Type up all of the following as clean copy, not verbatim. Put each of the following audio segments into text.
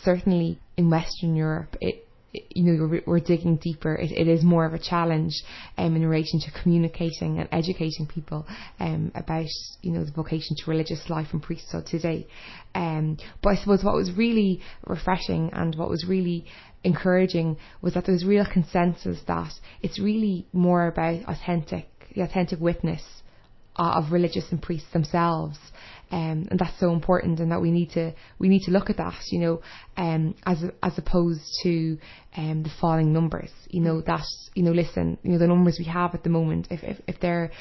certainly in Western Europe, we're digging deeper. It is more of a challenge in relation to communicating and educating people about the vocation to religious life and priesthood today. But I suppose what was really refreshing and what was really encouraging was that there was real consensus that it's really more about the authentic witness of religious and priests themselves. And that's so important, and that we need to look at that, as opposed to the falling numbers. Listen, the numbers we have at the moment, if they're,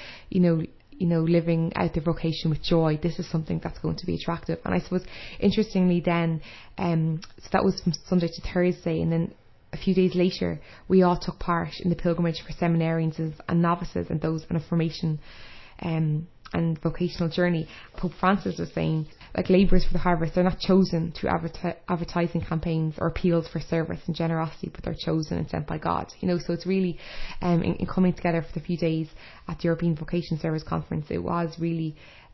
living out their vocation with joy, this is something that's going to be attractive. And I suppose, interestingly, then, so that was from Sunday to Thursday, and then a few days later, we all took part in the pilgrimage for seminarians and novices and those on a formation and vocational journey. Pope Francis was saying, like labourers for the harvest, they're not chosen through advertising campaigns or appeals for service and generosity, but they're chosen and sent by God. So it's really in coming together for the few days at the European Vocation Service Conference, it was really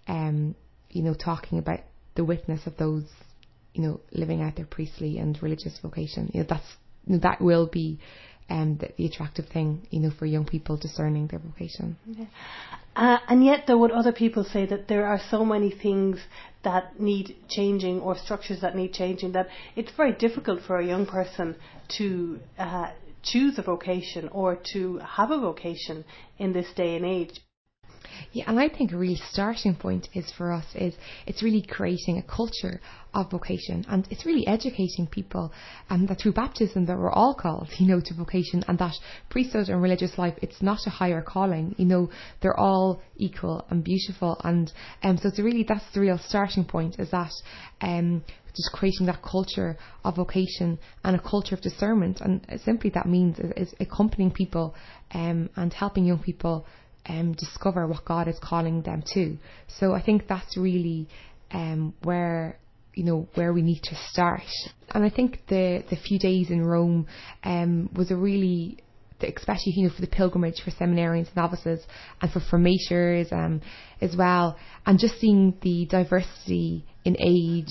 talking about the witness of those living out their priestly and religious vocation. That will be the attractive thing, for young people discerning their vocation. Yeah. And yet, though, would other people say that there are so many things that need changing, or structures that need changing, that it's very difficult for a young person to choose a vocation or to have a vocation in this day and age? Yeah, and I think a real starting point is it's really creating a culture of vocation, and it's really educating people that through baptism that we're all called, to vocation, and that priesthood and religious life, it's not a higher calling, they're all equal and beautiful, and so that's the real starting point, is that just creating that culture of vocation and a culture of discernment, and simply that means is accompanying people and helping young people discover what God is calling them to. So I think that's really where we need to start. And I think the few days in Rome was a really, especially for the pilgrimage for seminarians and novices and for formators as well, and just seeing the diversity in age,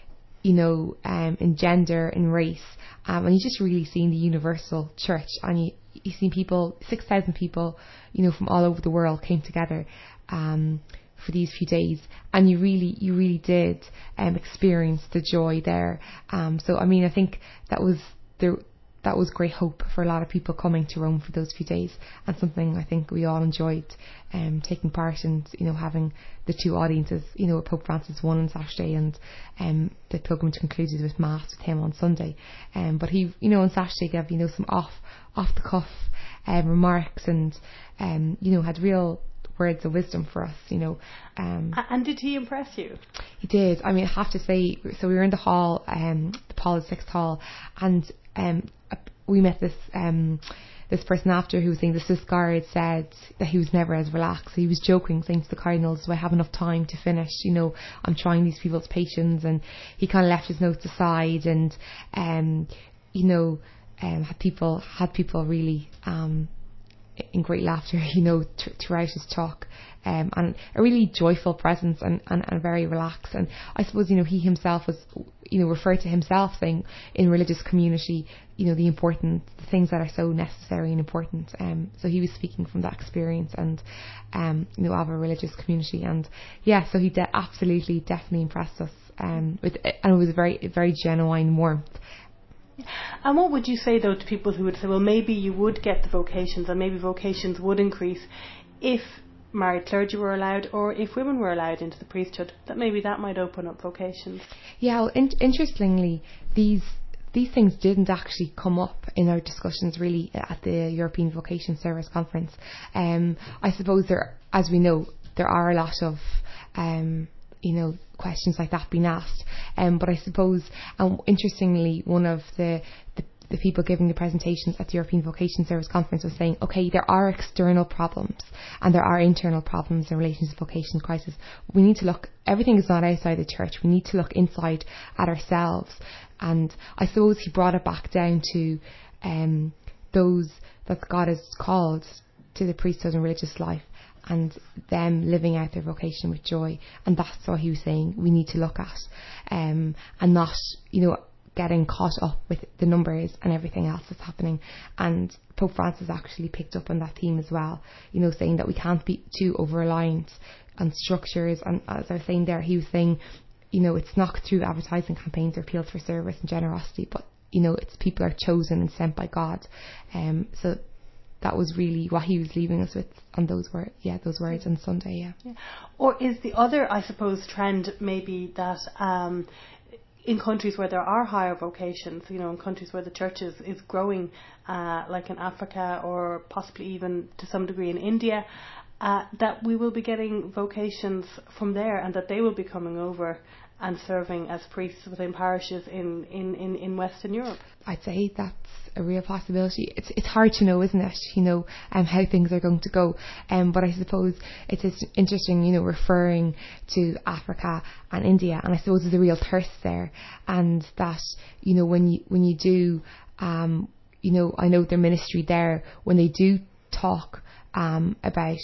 in gender, in race, and you just really seeing the universal church, and you see people, 6,000 people, from all over the world came together for these few days, and you really did experience the joy there. So I think that was great hope for a lot of people coming to Rome for those few days, and something I think we all enjoyed taking part in, having the two audiences, with Pope Francis, one on Saturday, and the pilgrimage concluded with Mass with him on Sunday. But he, on Saturday gave, some off the cuff remarks, and had real words of wisdom for us, And did he impress you? He did. I have to say, so we were in the hall, the Paul VI hall, and we met this person after who was saying the Swiss Guard said that he was never as relaxed. He was joking, saying to the cardinals, do I have enough time to finish? I'm trying these people's patience, and he kind of left his notes aside, and had people really in great laughter, throughout his talk, and a really joyful presence, and very relaxed. And I suppose, he himself was, referred to himself saying in religious community, the things that are so necessary and important. So he was speaking from that experience, and of a religious community, and so he definitely impressed us, and it was a very, very genuine warmth. And what would you say, though, to people who would say, well, maybe you would get the vocations, and maybe vocations would increase if married clergy were allowed, or if women were allowed into the priesthood, that maybe that might open up vocations? Yeah, well, interestingly, these things didn't actually come up in our discussions really at the European Vocation Service Conference. I suppose as we know, there are a lot of questions like that being asked. But I suppose, interestingly, one of the people giving the presentations at the European Vocation Service Conference was saying, okay, there are external problems and there are internal problems in relation to the vocation crisis. We need to look, everything is not outside the church. We need to look inside at ourselves. And I suppose he brought it back down to those that God has called to the priesthood and religious life, and them living out their vocation with joy. And that's what he was saying we need to look at, and not, getting caught up with the numbers and everything else that's happening. And Pope Francis actually picked up on that theme as well, saying that we can't be too over-reliant on structures. And as I was saying there, he was saying, it's not through advertising campaigns or appeals for service and generosity, but, it's people are chosen and sent by God. So that was really what he was leaving us with on those words on Sunday. Yeah. Or is the other, I suppose, trend maybe that in countries where there are higher vocations, in countries where the church is growing, like in Africa or possibly even to some degree in India, that we will be getting vocations from there, and that they will be coming over and serving as priests within parishes in Western Europe? I'd say that's a real possibility. It's hard to know, isn't it? How things are going to go. But I suppose it's interesting, referring to Africa and India, and I suppose there's a real thirst there, and that when you do, I know their ministry there, when they do talk about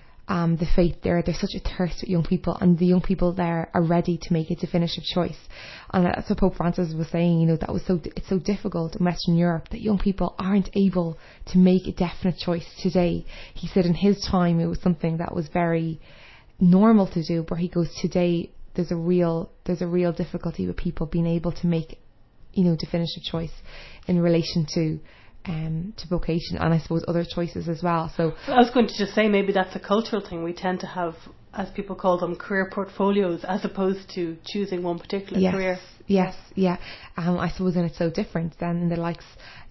the faith there's such a thirst with young people, and the young people there are ready to make a definitive choice. And that's what Pope Francis was saying, that it's so difficult in Western Europe that young people aren't able to make a definite choice today. He said in his time it was something that was very normal to do, but he goes, today there's a real difficulty with people being able to make definitive choice in relation to vocation, and I suppose other choices as well. So I was going to just say, maybe that's a cultural thing. We tend to have, as people call them, career portfolios, as opposed to choosing one particular career. Yes, yeah. I suppose, and it's so different than in the likes,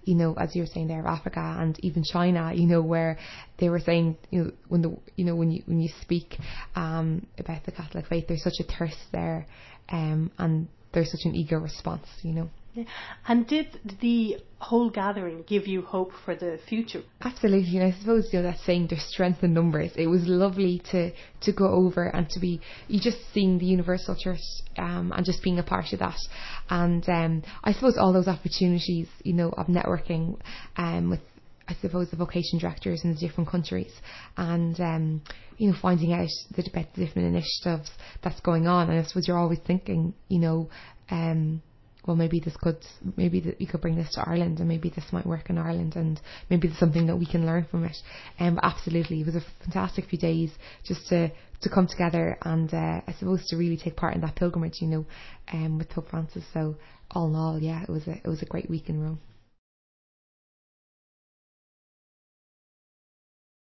as you were saying there, of Africa and even China, where they were saying, when you speak about the Catholic faith, there's such a thirst there, and there's such an eager response, Yeah. And did the whole gathering give you hope for the future? Absolutely, and I suppose that saying there's strength in numbers. It was lovely to go over and to be just seeing the Universal Church and just being a part of that. And I suppose all those opportunities, of networking with, I suppose, the vocation directors in the different countries, and finding out about the different initiatives that's going on. And I suppose you're always thinking, well, maybe you could bring this to Ireland, and maybe this might work in Ireland, and maybe there's something that we can learn from it. But absolutely, it was a fantastic few days just to come together, and I suppose to really take part in that pilgrimage, with Pope Francis. So all in all, yeah, it was a great week in Rome.